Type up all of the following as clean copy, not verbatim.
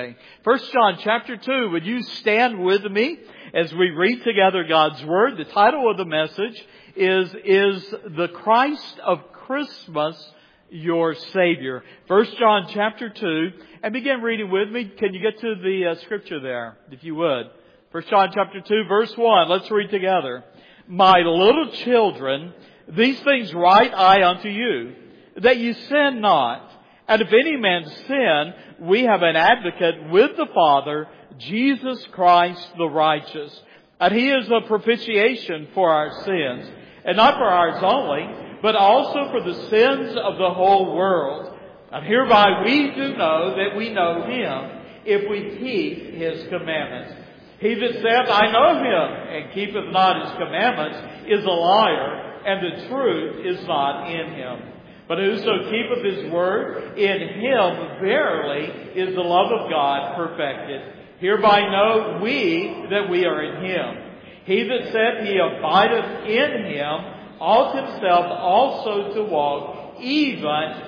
First John chapter 2, would you stand with me as we read together God's Word? The title of the message is the Christ of Christmas your Savior? First John chapter 2, and begin reading with me. Can you get to the scripture there, if you would? First John chapter 2, verse 1. Let's read together. My little children, these things write I unto you, that you sin not. And if any man sin, we have an advocate with the Father, Jesus Christ the righteous. And He is a propitiation for our sins, and not for ours only, but also for the sins of the whole world. And hereby we do know that we know Him, if we keep His commandments. He that saith, I know Him, and keepeth not His commandments, is a liar, and the truth is not in him. But whoso keepeth His word, in him verily is the love of God perfected. Hereby know we that we are in Him. He that saith he abideth in Him, ought himself also to walk, even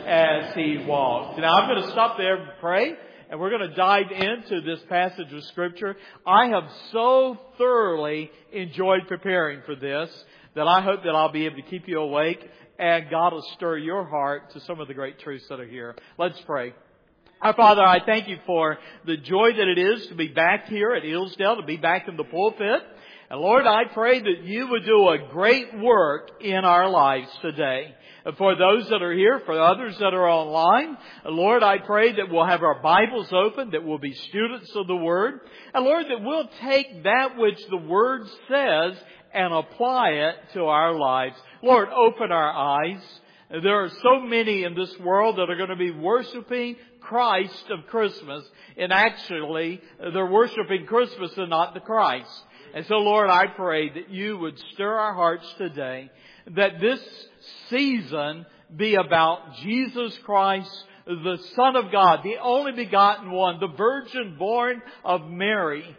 as He walked. Now I'm going to stop there and pray, and we're going to dive into this passage of Scripture. I have so thoroughly enjoyed preparing for this that I hope that I'll be able to keep you awake, and God will stir your heart to some of the great truths that are here. Let's pray. Our Father, I thank You for the joy that it is to be back here at Hillsdale, to be back in the pulpit. And Lord, I pray that You would do a great work in our lives today. For those that are here, for others that are online, Lord, I pray that we'll have our Bibles open, that we'll be students of the Word. And Lord, that we'll take that which the Word says and apply it to our lives. Lord, open our eyes. There are so many in this world that are going to be worshiping Christ of Christmas. And actually, they're worshiping Christmas and not the Christ. And so, Lord, I pray that You would stir our hearts today, that this season be about Jesus Christ, the Son of God, the only begotten one, the virgin born of Mary,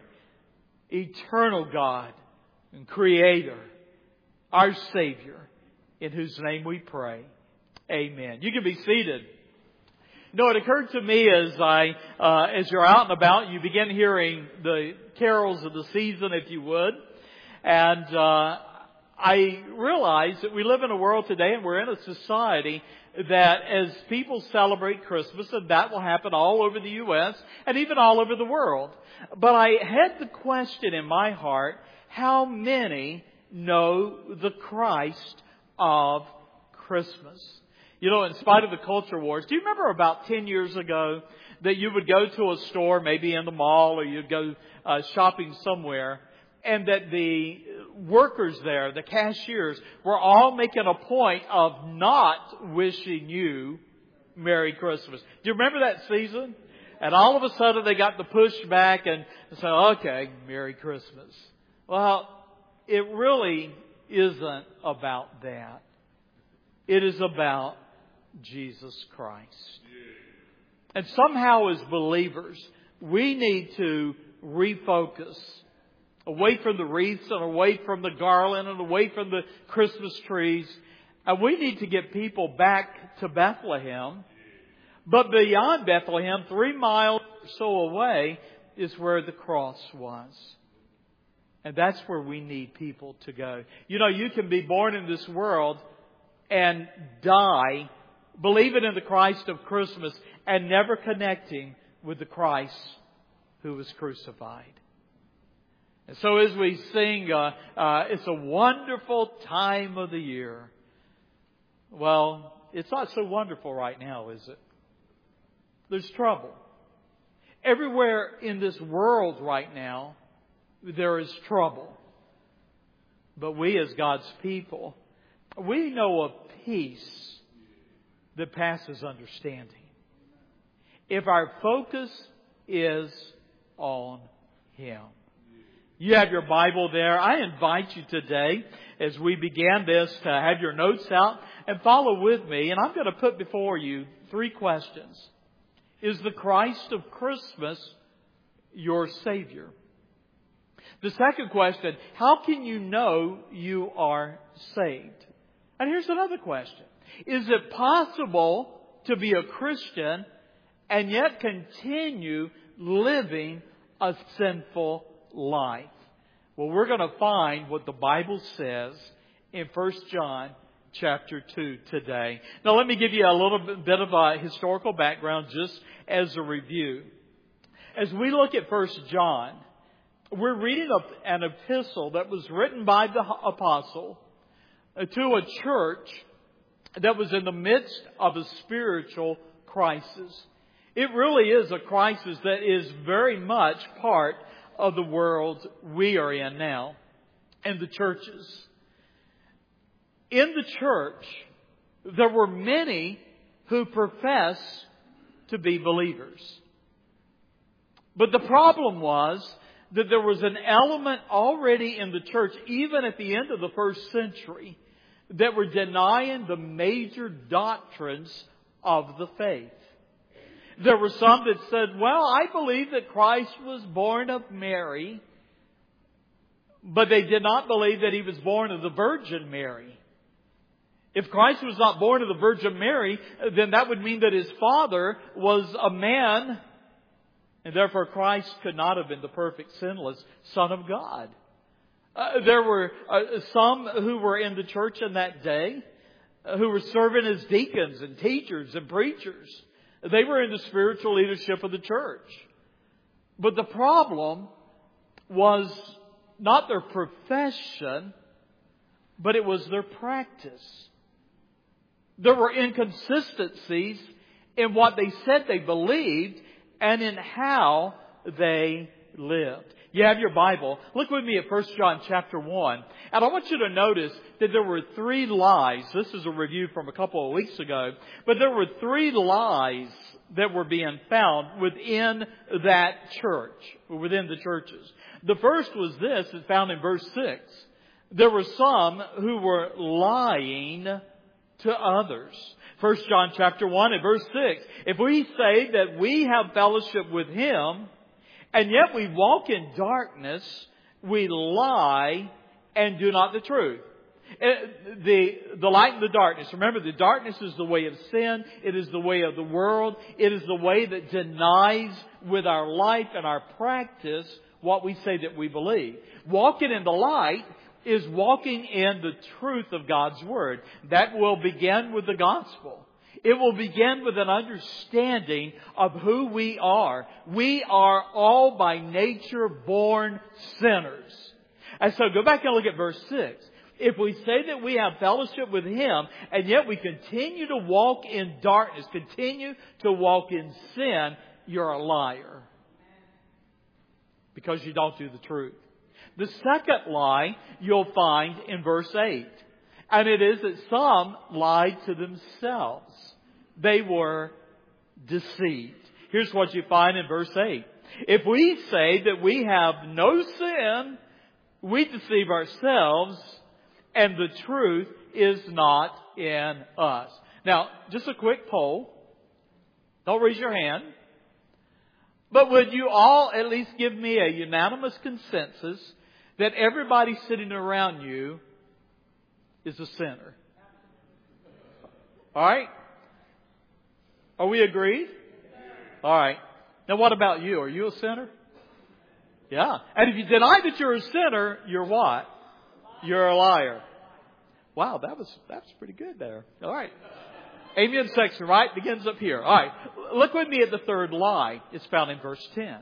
eternal God and Creator, our Savior, in whose name we pray. Amen. You can be seated. You know, it occurred to me as you're out and about, you begin hearing the carols of the season, if you would. And I realize that we live in a world today, and we're in a society that as people celebrate Christmas, and that will happen all over the U.S. and even all over the world. But I had the question in my heart, how many know the Christ of Christmas? You know, in spite of the culture wars, do you remember about 10 years ago that you would go to a store, maybe in the mall, or you'd go shopping somewhere, and that the workers there, the cashiers, were all making a point of not wishing you Merry Christmas? Do you remember that season? And all of a sudden they got the pushback and said, okay, Merry Christmas. Well, it really isn't about that. It is about Jesus Christ. And somehow as believers, we need to refocus away from the wreaths and away from the garland and away from the Christmas trees. And we need to get people back to Bethlehem. But beyond Bethlehem, 3 miles or so away, is where the cross was. And that's where we need people to go. You know, you can be born in this world and die believing in the Christ of Christmas and never connecting with the Christ who was crucified. And so as we sing, it's a wonderful time of the year. Well, it's not so wonderful right now, is it? There's trouble. Everywhere in this world right now, there is trouble. But we as God's people, we know a peace that passes understanding, if our focus is on Him. You have your Bible there. I invite you today, as we begin this, to have your notes out and follow with me. And I'm going to put before you 3 questions. Is the Christ of Christmas your Savior? The second question, how can you know you are saved? And here's another question. Is it possible to be a Christian and yet continue living a sinful life? Well, we're going to find what the Bible says in 1 John chapter 2 today. Now, let me give you a little bit of a historical background just as a review. As we look at 1 John, we're reading an epistle that was written by the apostle to a church that was in the midst of a spiritual crisis. It really is a crisis that is very much part of the world we are in now, and the churches. In the church, there were many who profess to be believers. But the problem was that there was an element already in the church, even at the end of the first century, that were denying the major doctrines of the faith. There were some that said, well, I believe that Christ was born of Mary, but they did not believe that He was born of the Virgin Mary. If Christ was not born of the Virgin Mary, then that would mean that His Father was a man, and therefore Christ could not have been the perfect, sinless Son of God. There were some who were in the church in that day who were serving as deacons and teachers and preachers. They were in the spiritual leadership of the church. But the problem was not their profession, but it was their practice. There were inconsistencies in what they said they believed and in how they lived. You have your Bible. Look with me at 1 John chapter 1. And I want you to notice that there were 3 lies. This is a review from a couple of weeks ago. But there were 3 lies that were being found within that church, within the churches. The first was this, it's found in verse 6. There were some who were lying to others. 1 John chapter 1 and verse 6. If we say that we have fellowship with Him, and yet we walk in darkness, we lie and do not the truth. The light and the darkness. Remember, the darkness is the way of sin. It is the way of the world. It is the way that denies with our life and our practice what we say that we believe. Walking in the light is walking in the truth of God's Word. That will begin with the gospel. It will begin with an understanding of who we are. We are all by nature born sinners. And so go back and look at verse 6. If we say that we have fellowship with Him, and yet we continue to walk in darkness, continue to walk in sin, you're a liar. Because you don't do the truth. The second lie you'll find in verse 8. And it is that some lied to themselves. They were deceived. Here's what you find in verse 8. If we say that we have no sin, we deceive ourselves, and the truth is not in us. Now, just a quick poll. Don't raise your hand. But would you all at least give me a unanimous consensus that everybody sitting around you is a sinner? All right? Are we agreed? All right. Now what about you? Are you a sinner? Yeah. And if you deny that you're a sinner, you're what? You're a liar. Wow, that's pretty good there. All right. Amen section, right? Begins up here. All right. Look with me at the third lie. It's found in verse 10.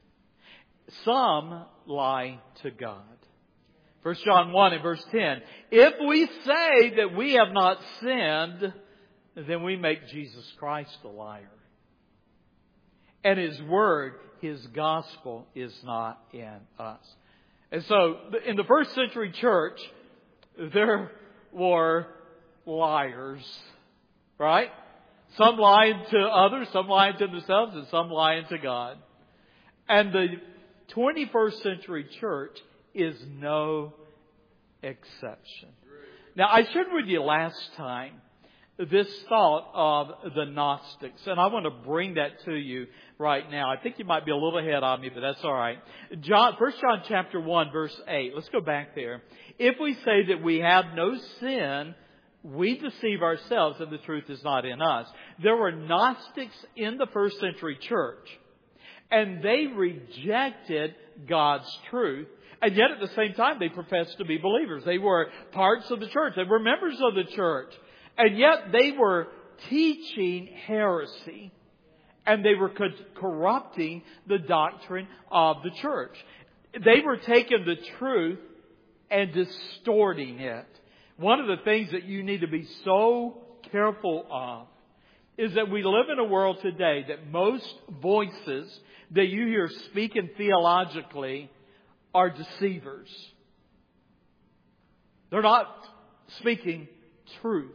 Some lie to God. 1 John 1 and verse 10. If we say that we have not sinned, then we make Jesus Christ a liar. And His Word, His gospel is not in us. And so, in the first century church, there were liars. Right? Some lying to others, some lying to themselves, and some lying to God. And the 21st century church is no exception. Now, I shared with you last time this thought of the Gnostics, and I want to bring that to you right now. I think you might be a little ahead of me, but that's all right. 1 John chapter 1, verse 8. Let's go back there. If we say that we have no sin, we deceive ourselves and the truth is not in us. There were Gnostics in the first century church. And they rejected God's truth. And yet at the same time, they professed to be believers. They were parts of the church. They were members of the church. And yet they were teaching heresy. And they were corrupting the doctrine of the church. They were taking the truth and distorting it. One of the things that you need to be so careful of is that we live in a world today that most voices that you hear speaking theologically are deceivers. They're not speaking truth.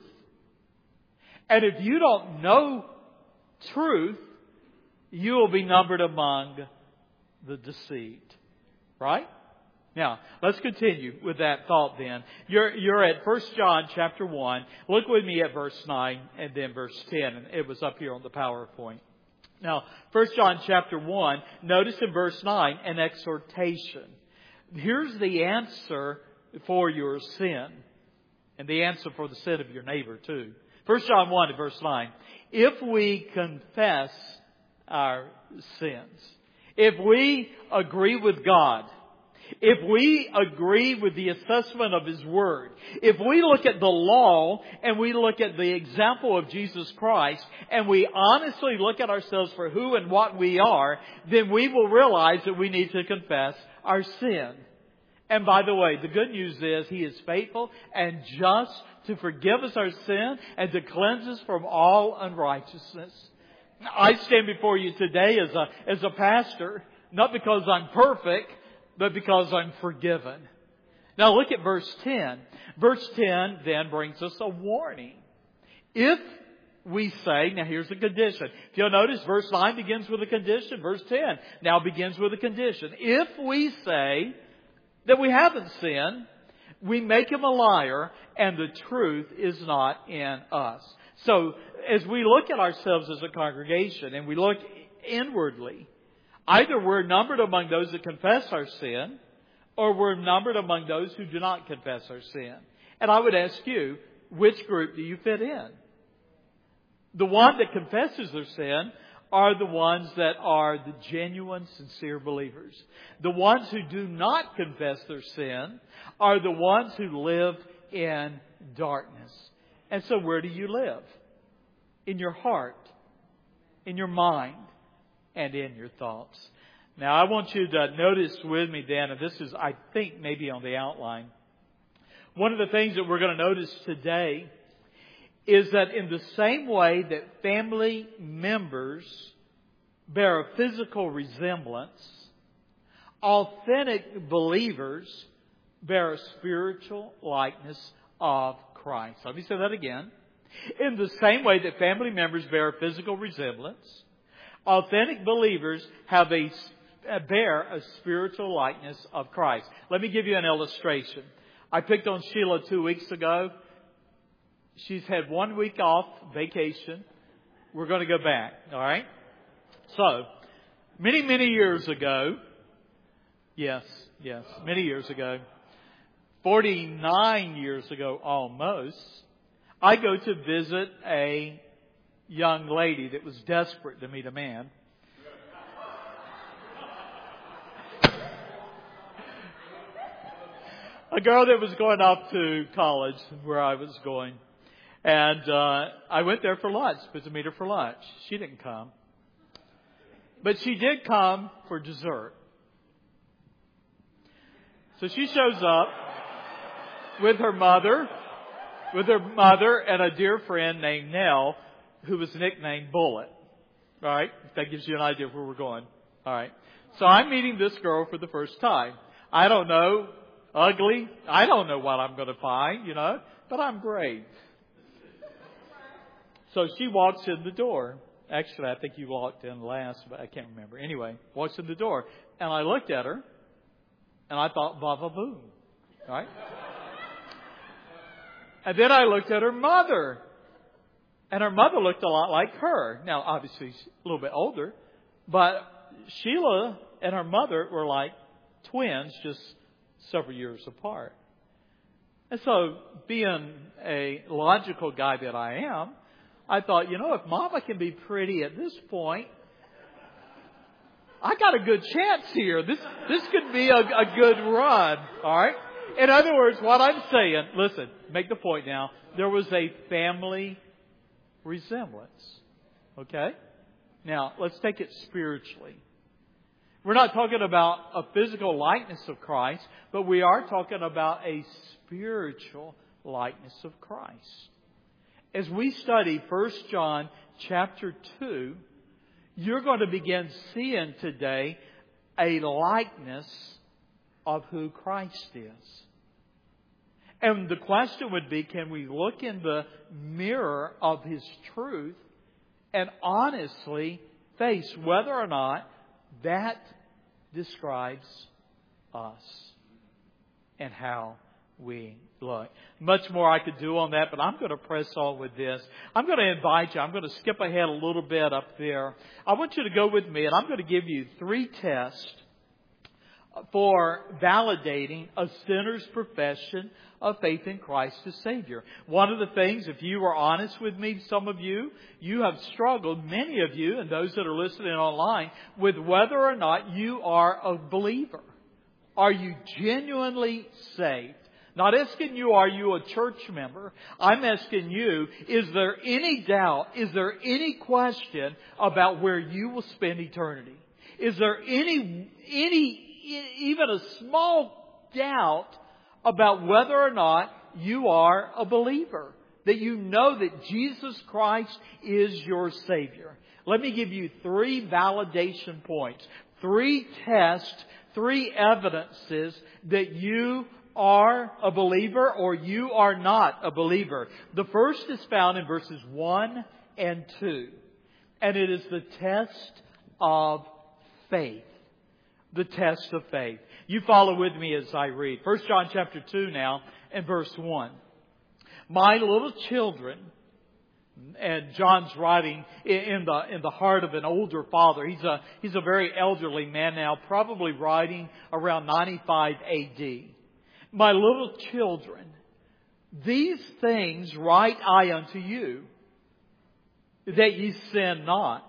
And if you don't know truth, you will be numbered among the deceived. Right? Now, let's continue with that thought then. You're at 1 John chapter 1. Look with me at verse 9 and then verse 10. And it was up here on the PowerPoint. Now, 1 John chapter 1, notice in verse 9 an exhortation. Here's the answer for your sin. And the answer for the sin of your neighbor too. 1 John 1 and verse 9. If we confess our sins, if we agree with God, if we agree with the assessment of His Word, if we look at the law and we look at the example of Jesus Christ and we honestly look at ourselves for who and what we are, then we will realize that we need to confess our sin. And by the way, the good news is He is faithful and just to forgive us our sin and to cleanse us from all unrighteousness. I stand before you today as a pastor, not because I'm perfect, but because I'm forgiven. Now look at verse 10. Verse 10 then brings us a warning. If we say, now here's a condition. If you'll notice, verse 9 begins with a condition. Verse 10 now begins with a condition. If we say that we haven't sinned, we make Him a liar and the truth is not in us. So as we look at ourselves as a congregation and we look inwardly, either we're numbered among those that confess our sin, or we're numbered among those who do not confess our sin. And I would ask you, which group do you fit in? The one that confesses their sin are the ones that are the genuine, sincere believers. The ones who do not confess their sin are the ones who live in darkness. And so where do you live? In your heart, in your mind, and in your thoughts. Now I want you to notice with me then, and this is, I think, maybe on the outline. One of the things that we're going to notice today is that in the same way that family members bear a physical resemblance, authentic believers bear a spiritual likeness of Christ. Let me say that again. In the same way that family members bear a physical resemblance, authentic believers bear a spiritual likeness of Christ. Let me give you an illustration. I picked on Sheila 2 weeks ago. She's had 1 week off vacation. We're going to go back. All right. So, many years ago, many years ago, 49 years ago almost, I go to visit a young lady that was desperate to meet a man. A girl that was going off to college where I was going. And I went there for lunch, to meet her for lunch. She didn't come. But she did come for dessert. So she shows up with her mother and a dear friend named Nell, who was nicknamed Bullet. All right? That gives you an idea of where we're going. All right. So I'm meeting this girl for the first time. I don't know, ugly. I don't know what I'm going to find, but I'm great. So she walks in the door. Actually, I think you walked in last, but I can't remember. Anyway, walks in the door. And I looked at her, and I thought, baba boom. Right? And then I looked at her mother. And her mother looked a lot like her. Now, obviously, she's a little bit older. But Sheila and her mother were like twins, just several years apart. And so, being a logical guy that I am, I thought, if Mama can be pretty at this point, I got a good chance here. This could be a good run. All right. In other words, what I'm saying, listen, make the point now. There was a family resemblance. Okay? Now, let's take it spiritually. We're not talking about a physical likeness of Christ, but we are talking about a spiritual likeness of Christ. As we study 1 John chapter 2, you're going to begin seeing today a likeness of who Christ is. And the question would be, can we look in the mirror of His truth and honestly face whether or not that describes us and how we look? Much more I could do on that, but I'm going to press on with this. I'm going to invite you. I'm going to skip ahead a little bit up there. I want you to go with me, and I'm going to give you 3 tests for validating a sinner's profession of faith in Christ as Savior. One of the things, if you are honest with me, some of you have struggled, many of you, and those that are listening online, with whether or not you are a believer. Are you genuinely saved? Not asking you, are you a church member? I'm asking you, is there any doubt, is there any question about where you will spend eternity? Is there even a small doubt about whether or not you are a believer? That you know that Jesus Christ is your Savior. Let me give you 3 validation points, 3 tests, 3 evidences that you are a believer or you are not a believer. The first is found in verses 1 and 2. And it is the test of faith. The test of faith. You follow with me as I read. 1 John chapter 2 now and verse 1. My little children, and John's writing in the heart of an older father. He's a very elderly man now, probably writing around 95 AD. My little children, these things write I unto you, that ye sin not.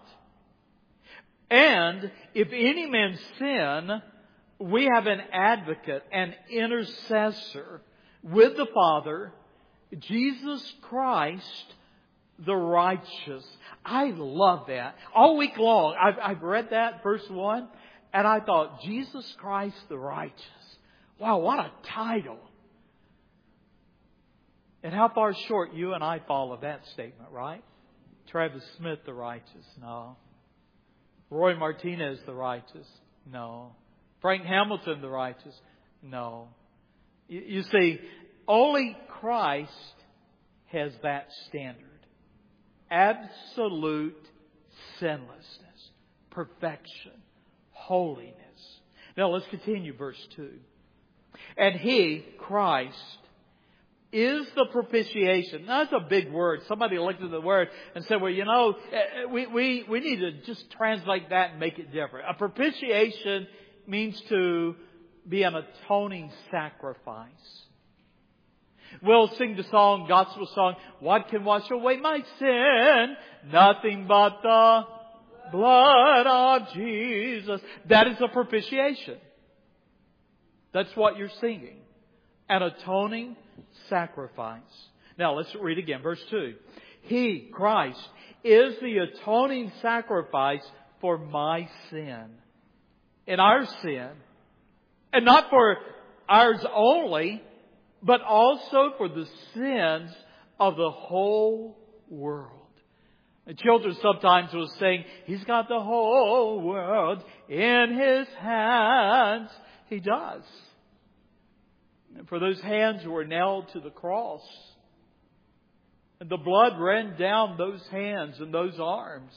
And if any man sin, we have an advocate, an intercessor with the Father, Jesus Christ, the righteous. I love that. All week long, I've read that, verse 1, and I thought, Jesus Christ, the righteous. Wow, what a title. And how far short you and I fall of that statement, right? Travis Smith, the righteous. No. Roy Martinez, the righteous. No. Frank Hamilton, the righteous. No. You see, only Christ has that standard. Absolute sinlessness, perfection, holiness. Now let's continue verse 2. And He, Christ, is the propitiation. Now, that's a big word. Somebody looked at the word and said, well, you know, we need to just translate that and make it different. A propitiation means to be an atoning sacrifice. We'll sing the song, gospel song, what can wash away my sin? Nothing but the blood of Jesus. That is a propitiation. That's what you're singing. An atoning sacrifice. Now let's read again. Verse 2. He, Christ, is the atoning sacrifice for my sin. And our sin. And not for ours only, but also for the sins of the whole world. The children sometimes will sing, He's got the whole world in His hands. He does. And for those hands were nailed to the cross. And the blood ran down those hands and those arms.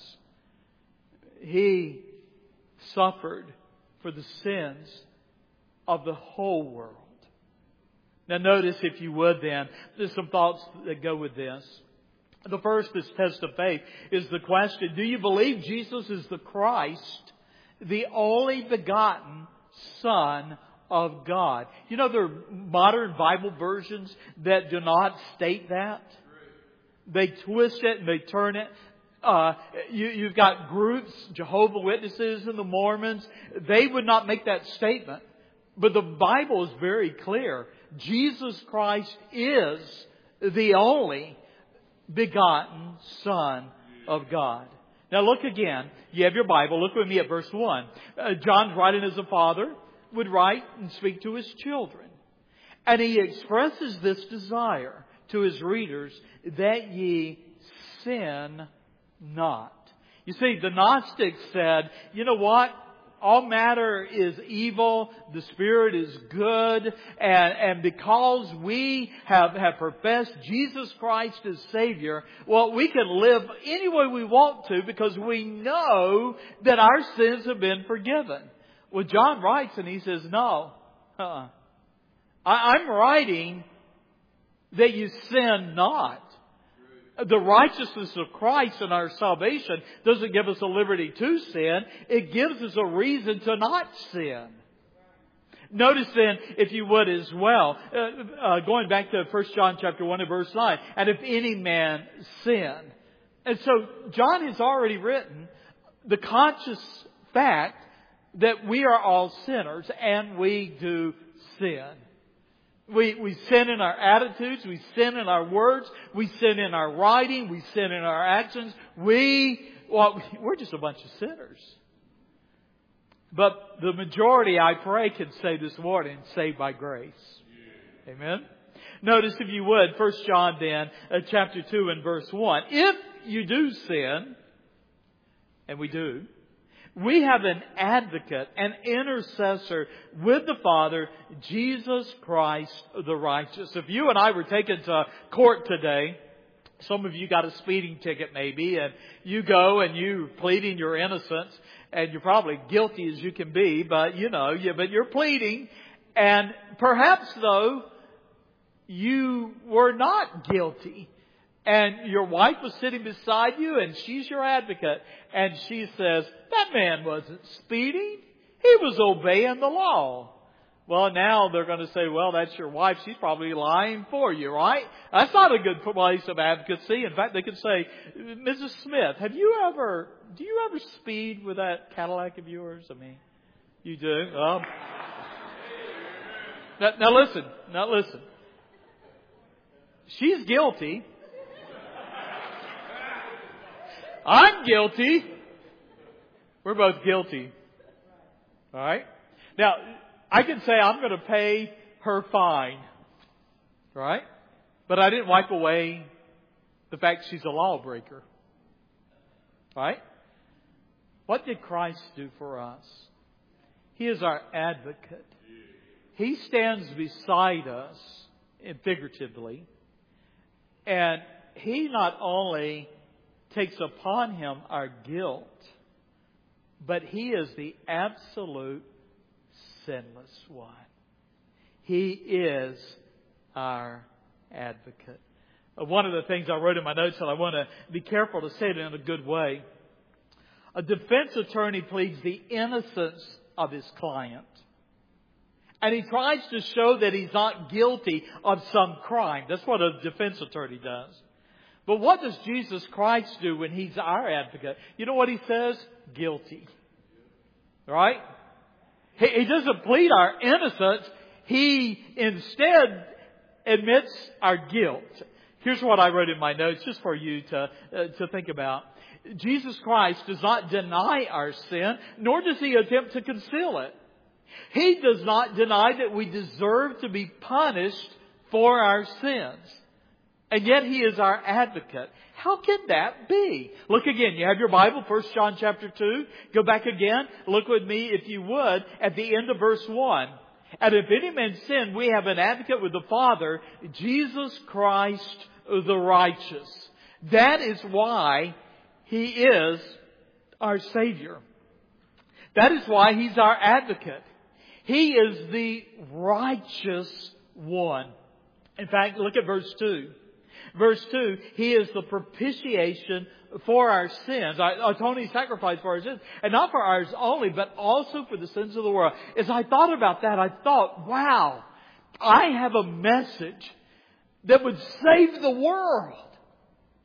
He suffered for the sins of the whole world. Now notice, if you would then, there's some thoughts that go with this. The first, this test of faith, is the question, do you believe Jesus is the Christ, the only begotten Son of God? You know, there are modern Bible versions that do not state that. They twist it and they turn it. You've got groups, Jehovah's Witnesses and the Mormons. They would not make that statement. But the Bible is very clear. Jesus Christ is the only begotten Son of God. Now look again. You have your Bible. Look with me at verse 1. John's writing as a father would write and speak to his children. And he expresses this desire to his readers that ye sin not. You see, the Gnostics said, you know what? All matter is evil, the Spirit is good, and because we have professed Jesus Christ as Savior, well, we can live any way we want to because we know that our sins have been forgiven. Well, John writes and he says, no, I'm writing that you sin not. The righteousness of Christ and our salvation doesn't give us a liberty to sin. It gives us a reason to not sin. Notice then, if you would as well, going back to 1 John chapter 1 and verse 9, and if any man sin. And so John has already written the conscious fact that we are all sinners and we do sin. We sin in our attitudes, we sin in our words, we sin in our writing, we sin in our actions. We're just a bunch of sinners. But the majority, I pray, can say this morning, saved by grace. Amen? Notice, if you would, 1 John then, chapter 2 and verse 1. If you do sin, and we do, we have an advocate, an intercessor with the Father, Jesus Christ the righteous. If you and I were taken to court today, some of you got a speeding ticket maybe, and you go and you pleading your innocence, and you're probably guilty as you can be, but but you're pleading, and perhaps though, you were not guilty. And your wife was sitting beside you and she's your advocate. And she says, that man wasn't speeding. He was obeying the law. Well, now they're going to say, well, that's your wife. She's probably lying for you, right? That's not a good place of advocacy. In fact, they could say, Mrs. Smith, do you ever speed with that Cadillac of yours? I mean, you do. Now listen. She's guilty. I'm guilty. We're both guilty. All right? Now, I can say I'm going to pay her fine. Right? But I didn't wipe away the fact she's a lawbreaker. Right? What did Christ do for us? He is our advocate. He stands beside us, figuratively, and He not only takes upon Him our guilt, but He is the absolute sinless one. He is our advocate. One of the things I wrote in my notes, and I want to be careful to say it in a good way. A defense attorney pleads the innocence of his client. And he tries to show that he's not guilty of some crime. That's what a defense attorney does. But what does Jesus Christ do when He's our advocate? You know what He says? Guilty. Right? He doesn't plead our innocence. He instead admits our guilt. Here's what I wrote in my notes just for you to think about. Jesus Christ does not deny our sin, nor does He attempt to conceal it. He does not deny that we deserve to be punished for our sins. And yet He is our advocate. How can that be? Look again. You have your Bible, 1 John chapter 2. Go back again. Look with me, if you would, at the end of verse 1. And if any man sin, we have an advocate with the Father, Jesus Christ the righteous. That is why He is our Savior. That is why He's our advocate. He is the righteous one. In fact, look at verse 2. Verse 2, He is the propitiation for our sins, our atoning sacrifice for our sins, and not for ours only, but also for the sins of the world. As I thought about that, I thought, wow, I have a message that would save the world.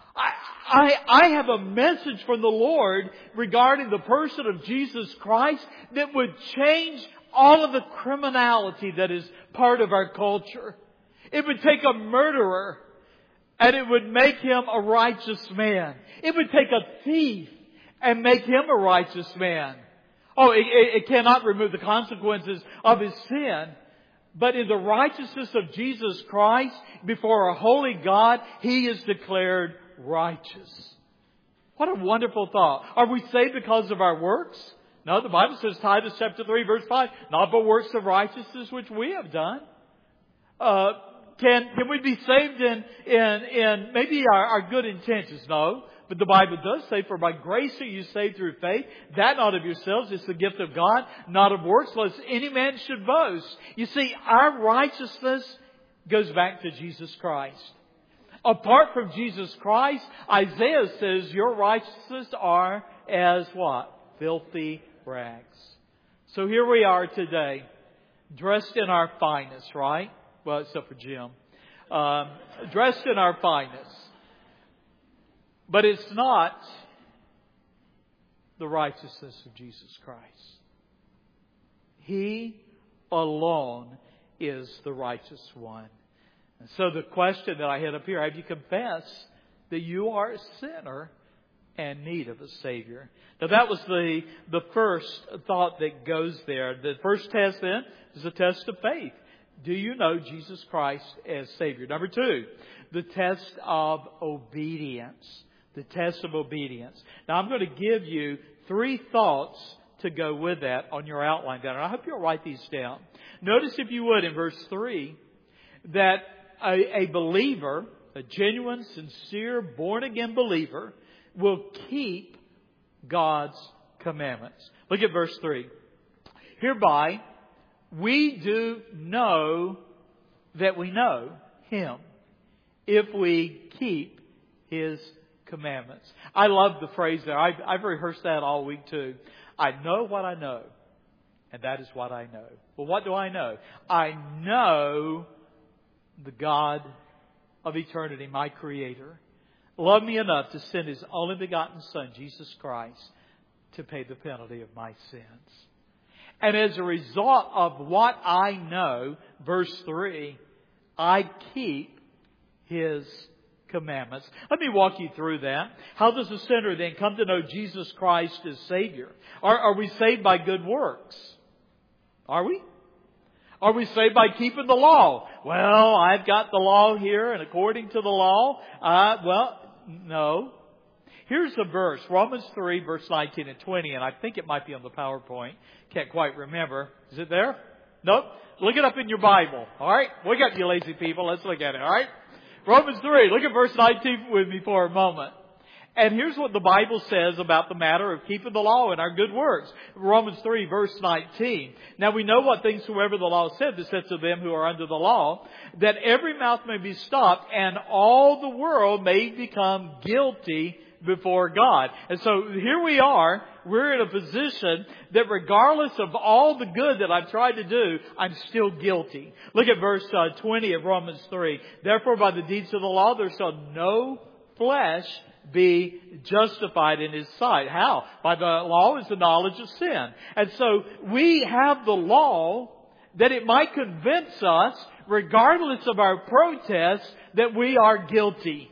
I have a message from the Lord regarding the person of Jesus Christ that would change all of the criminality that is part of our culture. It would take a murderer and it would make him a righteous man. It would take a thief and make him a righteous man. Oh, it cannot remove the consequences of his sin. But in the righteousness of Jesus Christ, before a holy God, He is declared righteous. What a wonderful thought. Are we saved because of our works? No, the Bible says, Titus chapter 3 verse 5, not by works of righteousness which we have done. Can we be saved in maybe our good intentions? No. But the Bible does say, for by grace are you saved through faith, that not of yourselves, it's the gift of God, not of works, lest any man should boast. You see, our righteousness goes back to Jesus Christ. Apart from Jesus Christ, Isaiah says, your righteousness are as what? Filthy rags. So here we are today, dressed in our finest, right? Well, except for Jim. Dressed in our finest. But it's not the righteousness of Jesus Christ. He alone is the righteous one. And so the question that I had up here, have you confessed that you are a sinner and need of a Savior? Now that was the first thought that goes there. The first test then is a test of faith. Do you know Jesus Christ as Savior? Number two, the test of obedience. The test of obedience. Now I'm going to give you 3 thoughts to go with that on your outline down. And I hope you'll write these down. Notice, if you would, in verse 3, that a believer, a genuine, sincere, born-again believer, will keep God's commandments. Look at verse 3. Hereby we do know that we know Him, if we keep His commandments. I love the phrase there. I've rehearsed that all week too. I know what I know, and that is what I know. Well, what do I know? I know the God of eternity, my Creator, loved me enough to send His only begotten Son, Jesus Christ, to pay the penalty of my sins. And as a result of what I know, verse 3, I keep His commandments. Let me walk you through that. How does a sinner then come to know Jesus Christ as Savior? Are we saved by good works? Are we? Are we saved by keeping the law? Well, I've got the law here, and according to the law, no. Here's the verse, Romans 3, verse 19 and 20, and I think it might be on the PowerPoint. Can't quite remember. Is it there? Nope. Look it up in your Bible. All right? Wake up, you lazy people. Let's look at it. All right? Romans 3, look at verse 19 with me for a moment. And here's what the Bible says about the matter of keeping the law and our good works. Romans 3, verse 19. Now we know what things soever the law said, that said to them who are under the law, that every mouth may be stopped and all the world may become guilty before God. And so here we are. We're in a position that regardless of all the good that I've tried to do, I'm still guilty. Look at verse 20 of Romans 3. Therefore, by the deeds of the law, there shall no flesh be justified in His sight. How? By the law is the knowledge of sin. And so we have the law that it might convince us, regardless of our protest, that we are guilty.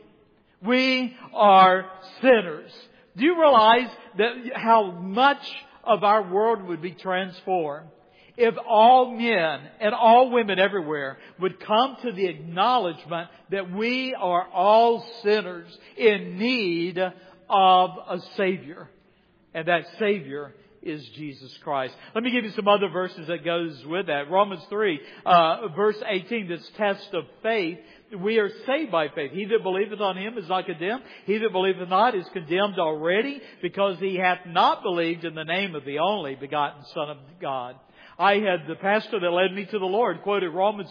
We are sinners. Do you realize that how much of our world would be transformed if all men and all women everywhere would come to the acknowledgement that we are all sinners in need of a Savior. And that Savior is Jesus Christ. Let me give you some other verses that goes with that. Romans 3, verse 18, this test of faith. We are saved by faith. He that believeth on Him is not condemned. He that believeth not is condemned already, because he hath not believed in the name of the only begotten Son of God. I had the pastor that led me to the Lord quoted Romans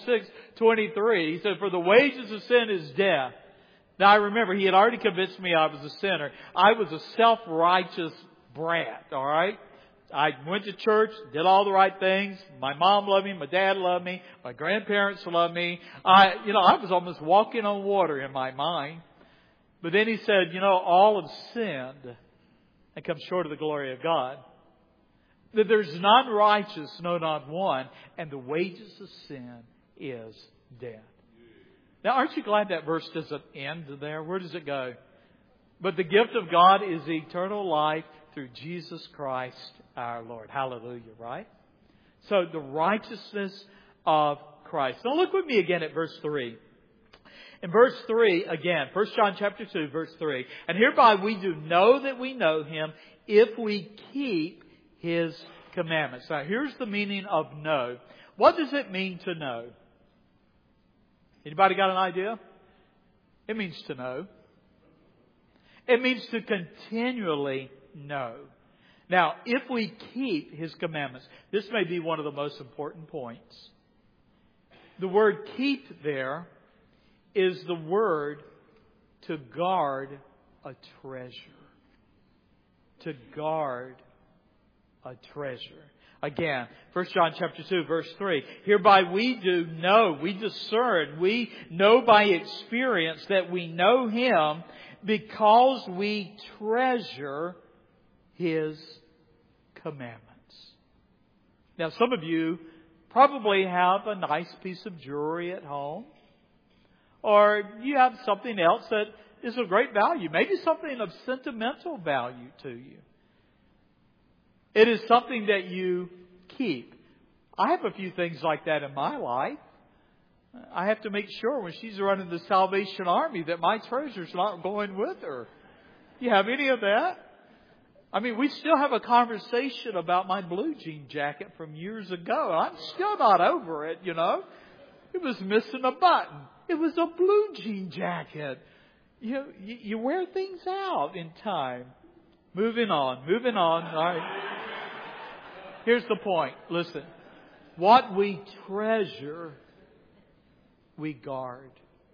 6:23. He said, for the wages of sin is death. Now I remember he had already convinced me I was a sinner. I was a self-righteous brat, alright? I went to church, did all the right things. My mom loved me, my dad loved me, my grandparents loved me. I was almost walking on water in my mind. But then He said, all have sinned and come short of the glory of God. That there's none righteous, no, not one. And the wages of sin is death. Now, aren't you glad that verse doesn't end there? Where does it go? But the gift of God is eternal life through Jesus Christ our Lord. Hallelujah, right? So the righteousness of Christ. Now look with me again at verse 3. In verse 3, again, 1 John chapter 2, verse 3. And hereby we do know that we know Him if we keep His commandments. Now here's the meaning of know. What does it mean to know? Anybody got an idea? It means to know. It means to continually know. Now, if we keep His commandments, this may be one of the most important points. The word keep there is the word to guard a treasure. To guard a treasure. Again, 1 John chapter 2, verse 3. Hereby we do know, we discern, we know by experience that we know Him because we treasure His commandments. Now, some of you probably have a nice piece of jewelry at home. Or you have something else that is of great value. Maybe something of sentimental value to you. It is something that you keep. I have a few things like that in my life. I have to make sure when she's running the Salvation Army that my treasure's not going with her. You have any of that? I mean, we still have a conversation about my blue jean jacket from years ago. I'm still not over it, It was missing a button. It was a blue jean jacket. You wear things out in time. Moving on. All right. Here's the point. Listen. What we treasure, we guard.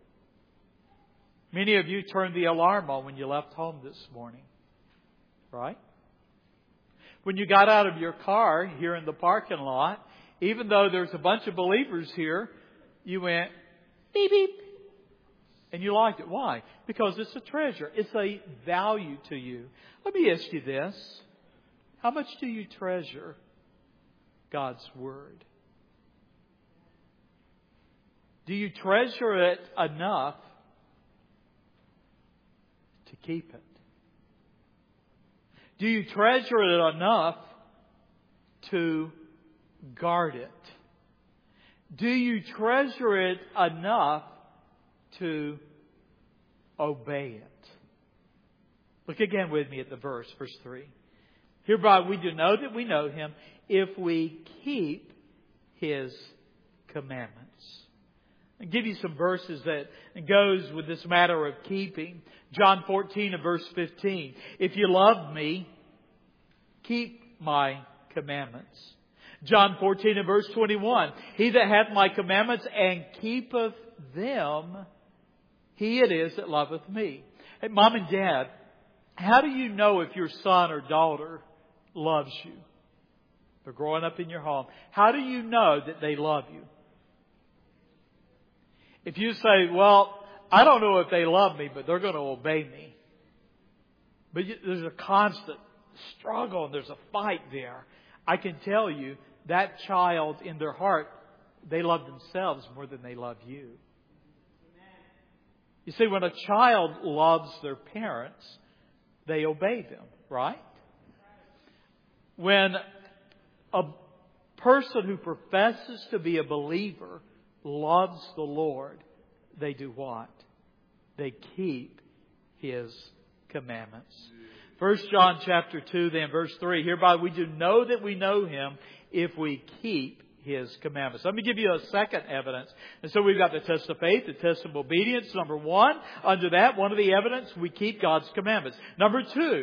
Many of you turned the alarm on when you left home this morning. Right? When you got out of your car here in the parking lot, even though there's a bunch of believers here, you went, beep, beep. And you liked it. Why? Because it's a treasure. It's a value to you. Let me ask you this. How much do you treasure God's Word? Do you treasure it enough to keep it? Do you treasure it enough to guard it? Do you treasure it enough to obey it? Look again with me at the verse 3. Hereby we do know that we know Him if we keep His commandments. I'll give you some verses that goes with this matter of keeping. John 14 and verse 15. If you love me, keep my commandments. John 14 and verse 21. He that hath my commandments and keepeth them, he it is that loveth me. Hey, Mom and Dad, how do you know if your son or daughter loves you? They're growing up in your home. How do you know that they love you? If you say, well, I don't know if they love me, but they're going to obey me. But there's a constant struggle and there's a fight there. I can tell you that child in their heart, they love themselves more than they love you. You see, when a child loves their parents, they obey them, right? When a person who professes to be a believer loves the Lord, they do what? They keep His commandments. 1 John chapter 2, then verse 3. Hereby we do know that we know Him if we keep His commandments. Let me give you a second evidence. And so we've got the test of faith, the test of obedience. Number one, under that, one of the evidence, we keep God's commandments. Number two,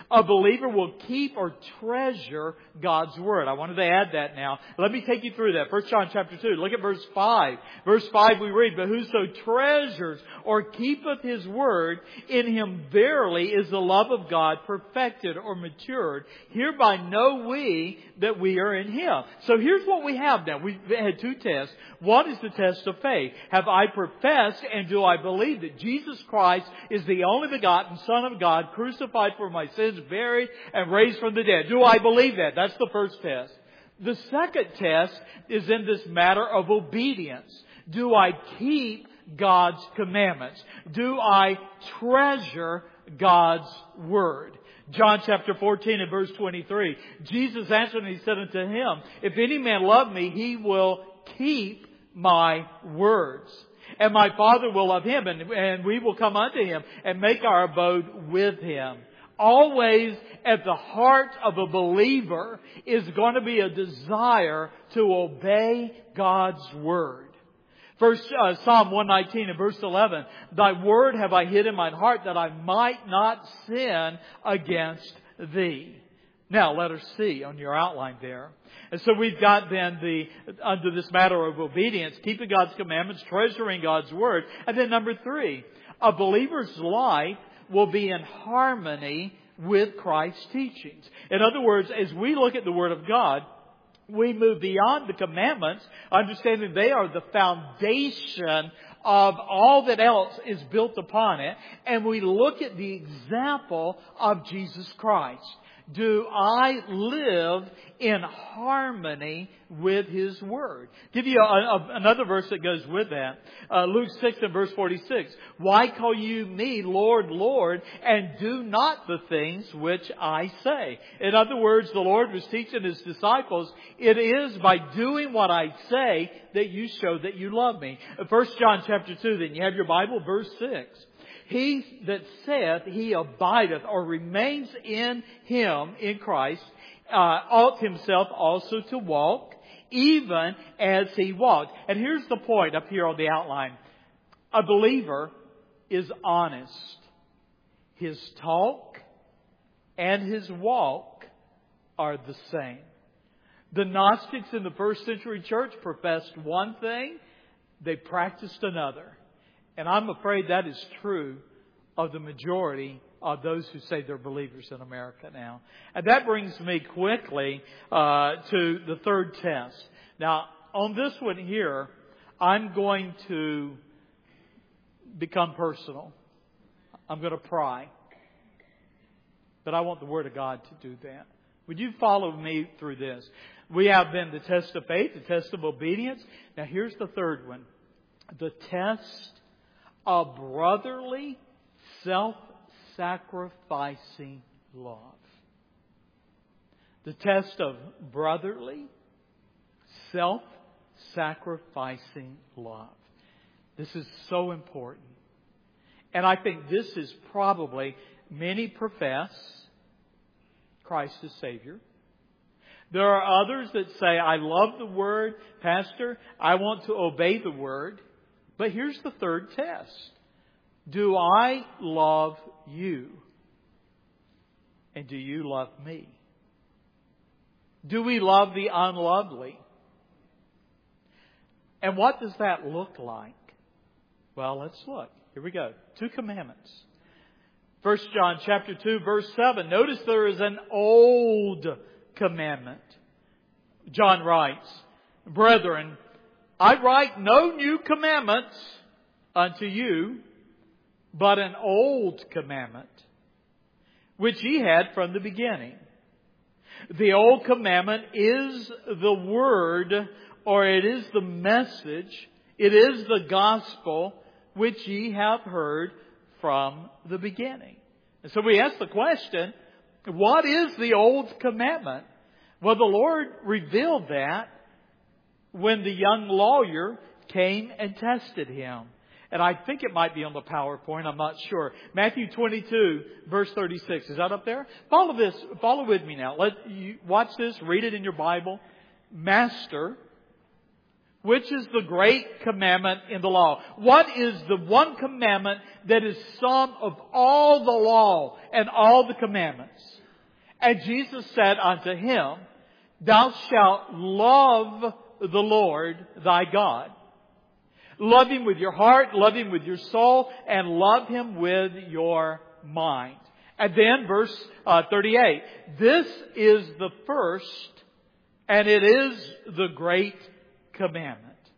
A believer will keep or treasure God's Word. I wanted to add that now. Let me take you through that. 1 John chapter 2. Look at verse 5. Verse 5 we read, "But whoso treasures or keepeth His Word, in him verily is the love of God perfected or matured. Hereby know we that we are in Him." So here's what we have now. We've had two tests. One is the test of faith. Have I professed and do I believe that Jesus Christ is the only begotten Son of God, crucified for my sins, buried, and raised from the dead? Do I believe that? That's the first test. The second test is in this matter of obedience. Do I keep God's commandments? Do I treasure God's Word? John chapter 14 and verse 23. Jesus answered and He said unto him, "If any man love me, he will keep my words. And my Father will love him, and we will come unto him and make our abode with him." Always at the heart of a believer is going to be a desire to obey God's Word. First, Psalm 119 and verse 11. "Thy word have I hid in mine heart, that I might not sin against thee." Now, letter C on your outline there. And so we've got then under this matter of obedience, keeping God's commandments, treasuring God's Word. And then number 3, a believer's life will be in harmony with Christ's teachings. In other words, as we look at the Word of God, we move beyond the commandments, understanding they are the foundation of all that else is built upon it. And we look at the example of Jesus Christ. Do I live in harmony with His Word? Give you another verse that goes with that. Luke 6 and verse 46. "Why call you me Lord, Lord, and do not the things which I say?" In other words, the Lord was teaching His disciples, it is by doing what I say that you show that you love me. 1 John chapter 2, then you have your Bible, verse 6. "He that saith he abideth or remains in Him," in Christ, "ought himself also to walk, even as He walked." And here's the point up here on the outline. A believer is honest. His talk and his walk are the same. The Gnostics in the first century church professed one thing, they practiced another. And I'm afraid that is true of the majority of those who say they're believers in America now. And that brings me quickly to the third test. Now, on this one here, I'm going to become personal. I'm going to pry. But I want the Word of God to do that. Would you follow me through this? We have been the test of faith, the test of obedience. Now, here's the third one. The test a brotherly, self-sacrificing love. The test of brotherly, self-sacrificing love. This is so important. And I think this is probably, many profess Christ as Savior. There are others that say, "I love the Word, Pastor, I want to obey the Word." But here's the third test. Do I love you? And do you love me? Do we love the unlovely? And what does that look like? Well, let's look. Here we go. 2 commandments. 1 John chapter 2, verse 7. Notice there is an old commandment. John writes, "Brethren, I write no new commandments unto you, but an old commandment, which ye had from the beginning. The old commandment is the Word, or it is the message, it is the gospel, which ye have heard from the beginning." And so we ask the question, what is the old commandment? Well, the Lord revealed that when the young lawyer came and tested Him. And I think it might be on the PowerPoint. I'm not sure. Matthew 22, verse 36. Is that up there? Follow with me now. Watch this. Read it in your Bible. "Master, Which is the great commandment in the law? What is the one commandment that is sum of all the law and all the commandments? And Jesus said unto him, Thou shalt love the Lord thy God. Love Him with your heart, love Him with your soul, and love Him with your mind. And then verse 38. This is the first, and it is the great commandment.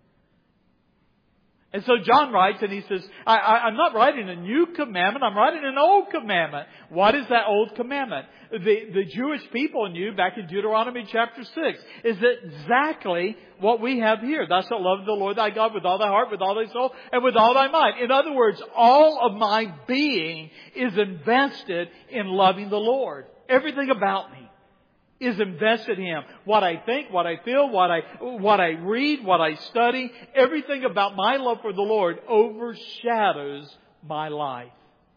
And so John writes and he says, I'm not writing a new commandment, I'm writing an old commandment. What is that old commandment? The Jewish people knew back in Deuteronomy chapter 6 is exactly what we have here. Thou shalt love the Lord thy God with all thy heart, with all thy soul, and with all thy mind. In other words, all of my being is invested in loving the Lord. Everything about me is invested in Him. What I think, what I feel, what I read, what I study, everything about my love for the Lord overshadows my life.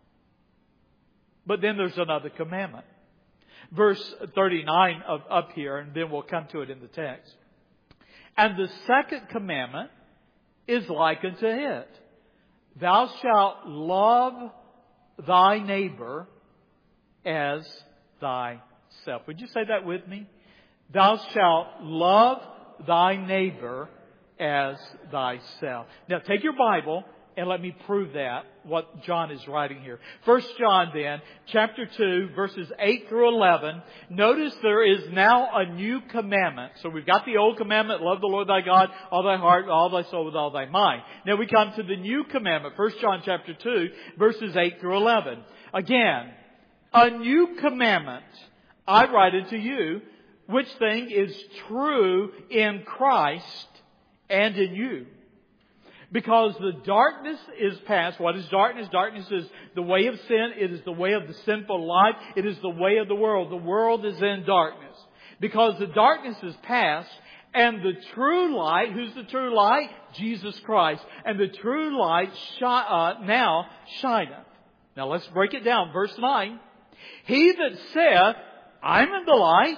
But then there's another commandment. Verse 39 up here, and then we'll come to it in the text. And the second commandment is like unto it. Thou shalt love thy neighbor as thyself. Would you say that with me? Thou shalt love thy neighbor as thyself. Now take your Bible and let me prove that, what John is writing here. 1 John then, chapter 2, verses 8 through 11. Notice there is now a new commandment. So we've got the old commandment, love the Lord thy God, all thy heart, all thy soul, with all thy mind. Now we come to the new commandment, 1 John chapter 2, verses 8 through 11. Again, a new commandment I write unto you, which thing is true in Christ and in you. Because the darkness is past. What is darkness? Darkness is the way of sin. It is the way of the sinful life. It is the way of the world. The world is in darkness. Because the darkness is past, and the true light, who's the true light? Jesus Christ. And the true light now shineth. Now let's break it down. Verse 9. He that saith, I'm in the light,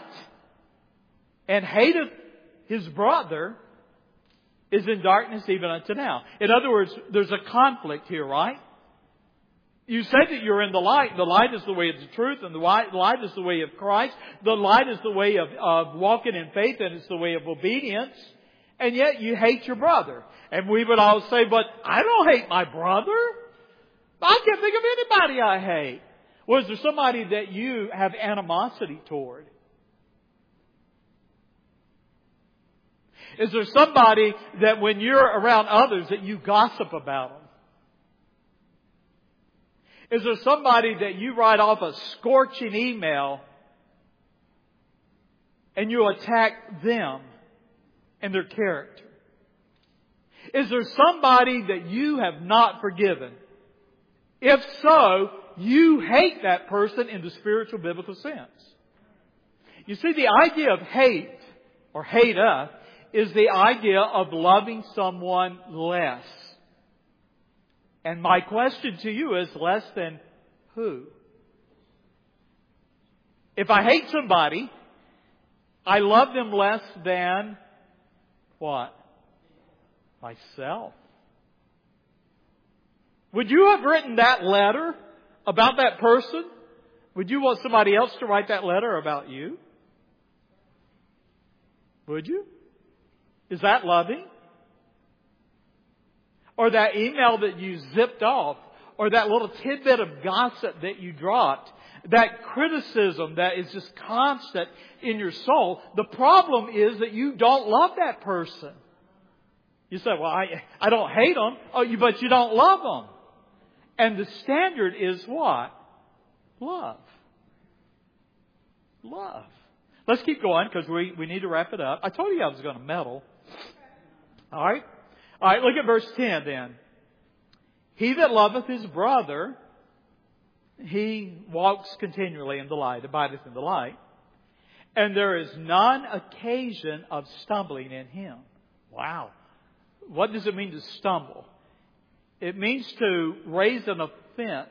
and hateth his brother, is in darkness even unto now. In other words, there's a conflict here, right? You say that you're in the light. The light is the way of the truth, and the light is the way of Christ. The light is the way of walking in faith, and it's the way of obedience. And yet you hate your brother. And we would all say, but I don't hate my brother. I can't think of anybody I hate. Well, is there somebody that you have animosity toward? Is there somebody that when you're around others that you gossip about them? Is there somebody that you write off a scorching email and you attack them and their character? Is there somebody that you have not forgiven? If so, you hate that person in the spiritual biblical sense. You see, the idea of hate or hateth is the idea of loving someone less. And my question to you is, less than who? If I hate somebody, I love them less than what? Myself. Would you have written that letter about that person? Would you want somebody else to write that letter about you? Would you? Is that loving? Or that email that you zipped off, or that little tidbit of gossip that you dropped, that criticism that is just constant in your soul. The problem is that you don't love that person. You say, well, I don't hate them. Oh, but you don't love them. And the standard is what? Love. Love. Let's keep going because we need to wrap it up. I told you I was going to meddle. All right. All right, look at verse 10 then. He that loveth his brother, he walks continually in the light, abideth in the light. And there is none occasion of stumbling in him. Wow. What does it mean to stumble? It means to raise an offense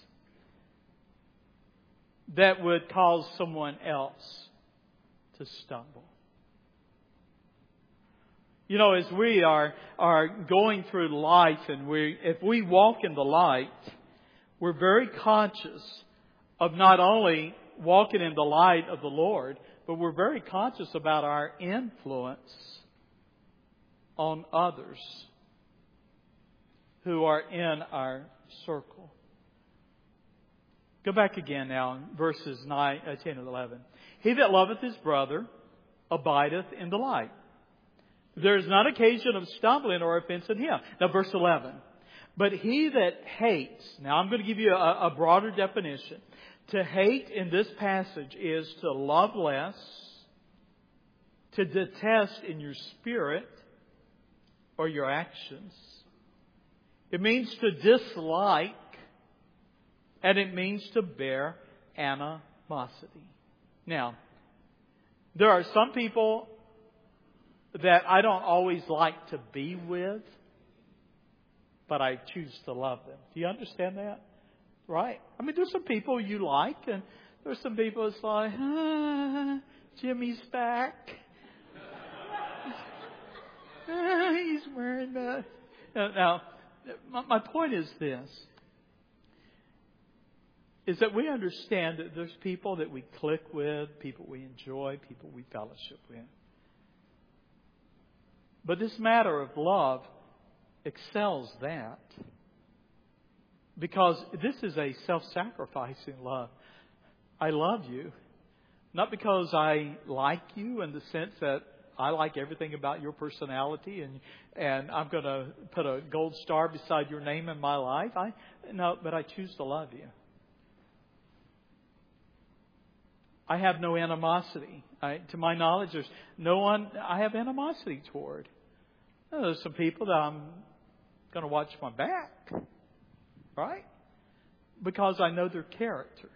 that would cause someone else to stumble. You know, as we are going through life and if we walk in the light, we're very conscious of not only walking in the light of the Lord, but we're very conscious about our influence on others who are in our circle. Go back again now in verses 10 and 11. He that loveth his brother abideth in the light. There is not occasion of stumbling or offense in him. Now verse 11. But he that hates, now I'm going to give you a broader definition. To hate in this passage is to love less, to detest in your spirit or your actions. It means to dislike, and it means to bear animosity. Now, there are some people that I don't always like to be with, but I choose to love them. Do you understand that? Right? I mean, there's some people you like, and there's some people it's like, Jimmy's back. He's wearing that. Now, my point is this, is that we understand that there's people that we click with, people we enjoy, people we fellowship with. But this matter of love excels that. Because this is a self-sacrificing love. I love you. Not because I like you in the sense that I like everything about your personality and I'm going to put a gold star beside your name in my life. But I choose to love you. I have no animosity. To my knowledge, there's no one I have animosity toward. There's some people that I'm going to watch my back. Right? Because I know their character.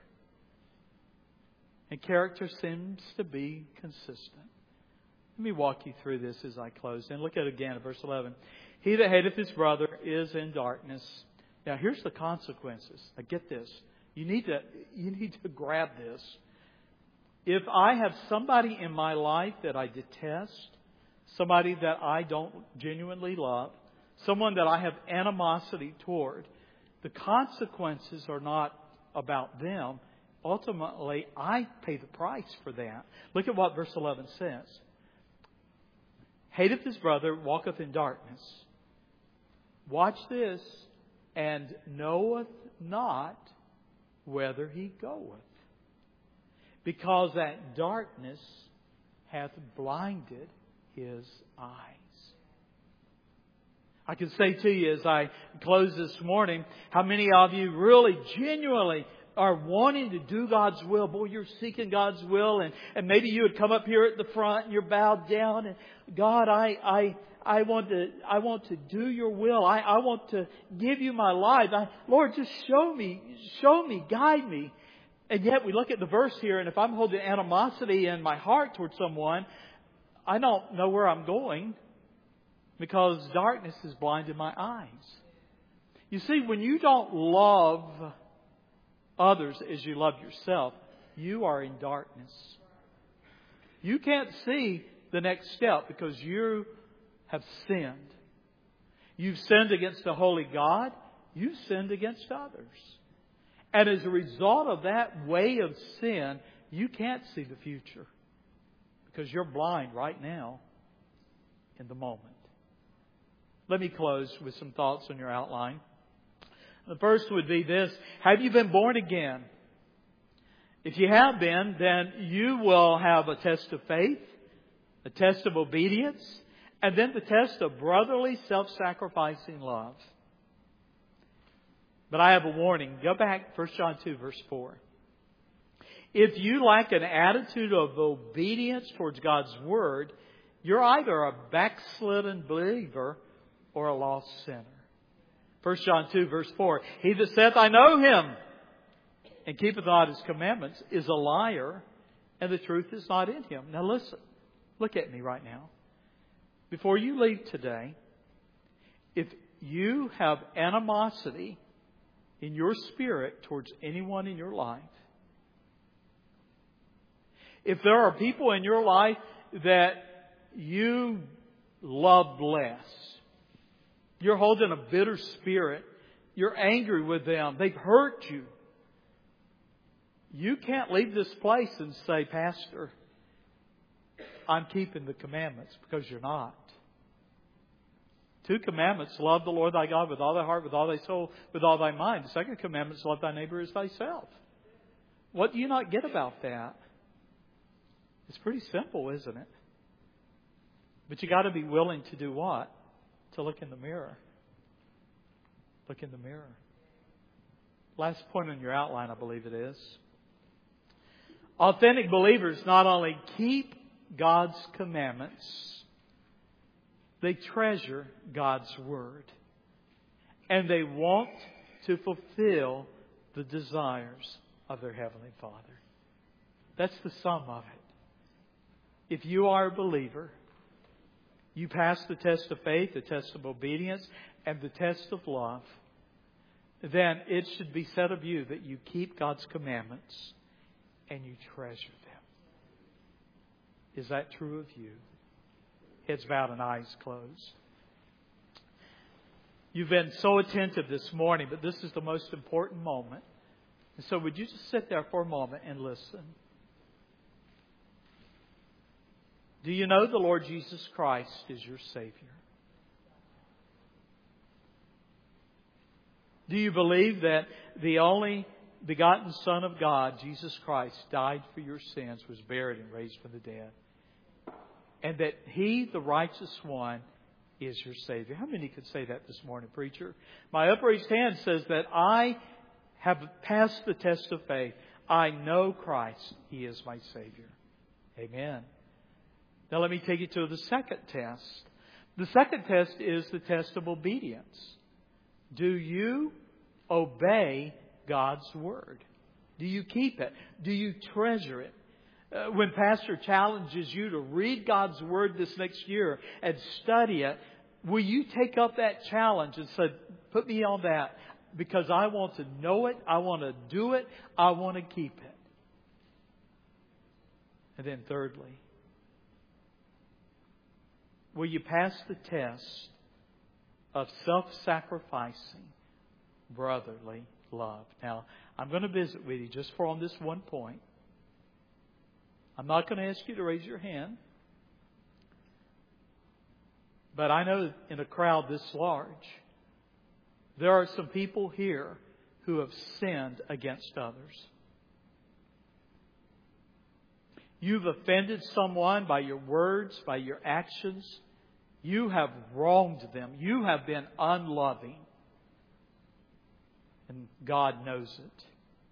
And character seems to be consistent. Let me walk you through this as I close. And look at it again at verse 11. He that hateth his brother is in darkness. Now here's the consequences. Now get this. You need to grab this. If I have somebody in my life that I detest, somebody that I don't genuinely love, someone that I have animosity toward, the consequences are not about them. Ultimately, I pay the price for that. Look at what verse 11 says. Hateth his brother, walketh in darkness. Watch this. And knoweth not whither he goeth. Because that darkness hath blinded his eyes. I can say to you as I close this morning, how many of you really genuinely are wanting to do God's will. Boy, you're seeking God's will, and maybe you would come up here at the front and you're bowed down and God, I want to do your will. I want to give you my life. Lord, just show me, guide me. And yet we look at the verse here, and if I'm holding animosity in my heart towards someone, I don't know where I'm going because darkness has blinded my eyes. You see, when you don't love others as you love yourself, you are in darkness. You can't see the next step because you have sinned. You've sinned against the holy God. You've sinned against others. And as a result of that way of sin, you can't see the future because you're blind right now in the moment. Let me close with some thoughts on your outline. The first would be this. Have you been born again? If you have been, then you will have a test of faith, a test of obedience, and then the test of brotherly self-sacrificing love. But I have a warning. Go back, 1 John 2, verse 4. If you lack an attitude of obedience towards God's Word, you're either a backslidden believer or a lost sinner. 1 John 2, verse 4. He that saith, I know him, and keepeth not his commandments, is a liar, and the truth is not in him. Now listen. Look at me right now. Before you leave today, if you have animosity in your spirit towards anyone in your life, if there are people in your life that you loved less. You're holding a bitter spirit. You're angry with them. They've hurt you. You can't leave this place and say, Pastor, I'm keeping the commandments, because you're not. 2 commandments: love the Lord thy God with all thy heart, with all thy soul, with all thy mind. The second commandment is love thy neighbor as thyself. What do you not get about that? It's pretty simple, isn't it? But you got to be willing to do what? To look in the mirror. Look in the mirror. Last point on your outline, I believe it is. Authentic believers not only keep God's commandments, they treasure God's Word. And they want to fulfill the desires of their Heavenly Father. That's the sum of it. If you are a believer, you pass the test of faith, the test of obedience, and the test of love, then it should be said of you that you keep God's commandments and you treasure them. Is that true of you? Heads bowed and eyes closed. You've been so attentive this morning, but this is the most important moment. And so would you just sit there for a moment and listen? Do you know the Lord Jesus Christ is your Savior? Do you believe that the only begotten Son of God, Jesus Christ, died for your sins, was buried and raised from the dead? And that He, the righteous one, is your Savior? How many could say that this morning, preacher? My upraised hand says that I have passed the test of faith. I know Christ. He is my Savior. Amen. Now let me take you to the second test. The second test is the test of obedience. Do you obey God's Word? Do you keep it? Do you treasure it? When Pastor challenges you to read God's Word this next year and study it, will you take up that challenge and say, put me on that, because I want to know it, I want to do it, I want to keep it. And then thirdly, will you pass the test of self-sacrificing brotherly love? Now, I'm going to visit with you just for on this one point. I'm not going to ask you to raise your hand. But I know in a crowd this large, there are some people here who have sinned against others. You've offended someone by your words, by your actions. You have wronged them. You have been unloving. And God knows it.